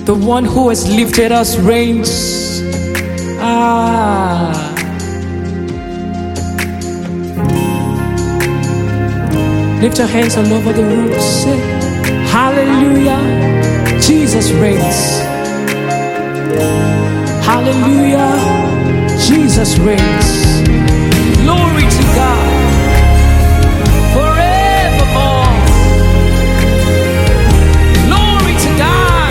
The one who has lifted us reigns. Lift your hands all over the room. Say, hallelujah, Jesus reigns. Hallelujah, Jesus reigns. Glory to God forevermore. Glory to God.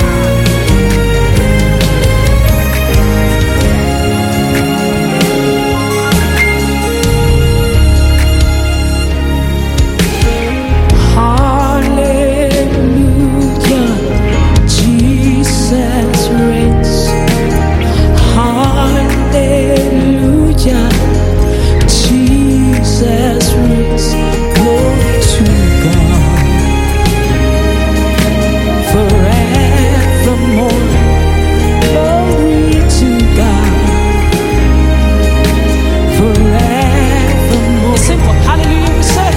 Hallelujah, Jesus reigns. Hallelujah, Jesus reigns. Glory to God forevermore. Glory to God forevermore. Simple. Hallelujah. We say,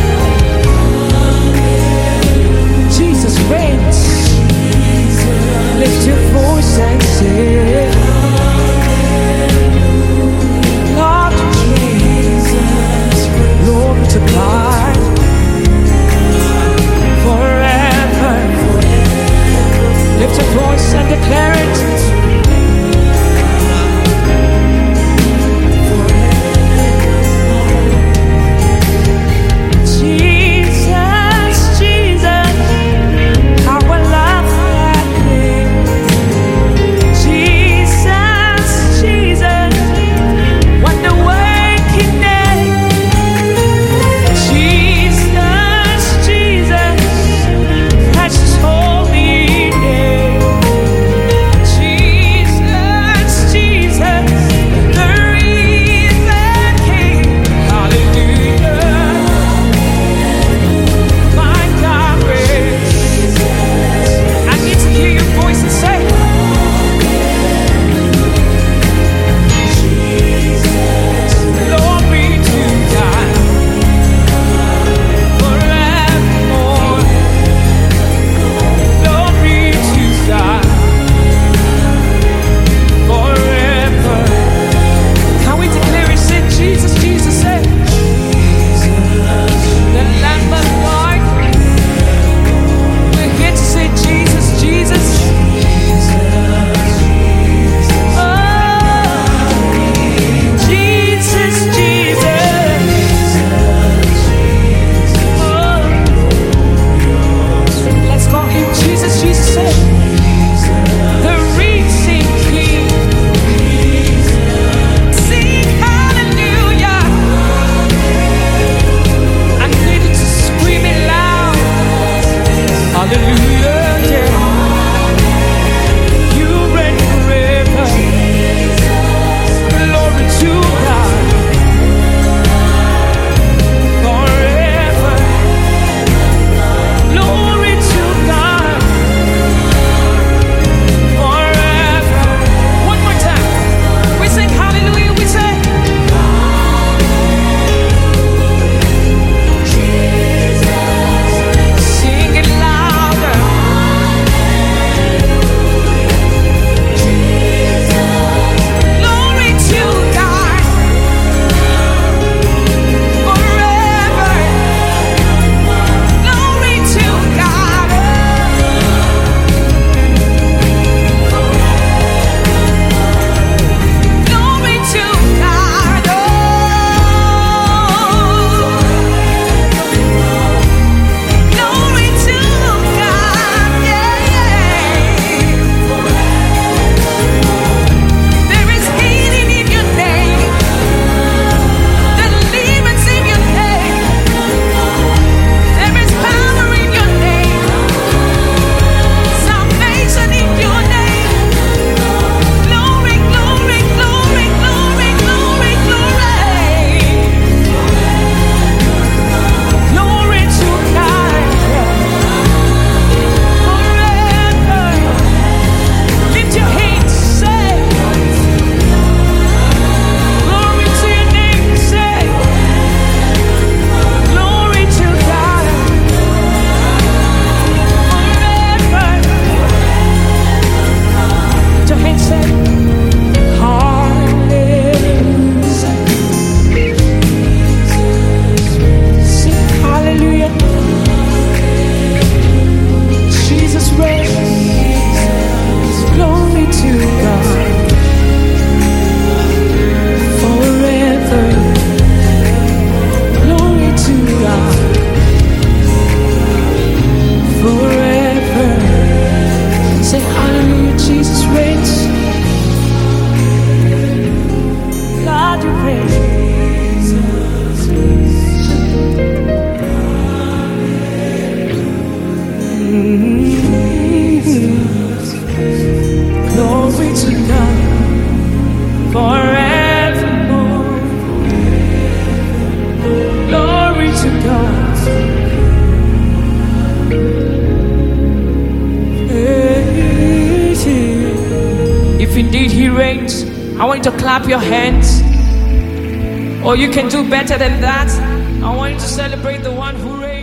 Jesus reigns. Lift your voice and say, Lord Jesus, glory to God forever. Lift your voice and declare it. Jesus, Jesus, how I love that name. Jesus, Jesus, wonder waking name. Jesus, Jesus, precious holy name. Jesus, Jesus, the risen King. Hallelujah, my God reigns. I need to hear your voice and say, glory to God forevermore. Glory to God forever. Can we declare it? Say, Jesus, Jesus, say, the Lamb of God. We're here to say, Jesus, Jesus. Oh, Jesus, Jesus. Oh, let's call him Jesus, Jesus, say, the risen King. Sing hallelujah. I need you to scream it loud. Hallelujah, yeah. You reign forever. Glory to God forever. Glory to God forever. One more time. We sing hallelujah. We say, sing it louder. Glory to God forevermore. Glory to God. If indeed He reigns, I want you to clap your hands. Or you can do better than that. I want you to celebrate the one who reigns.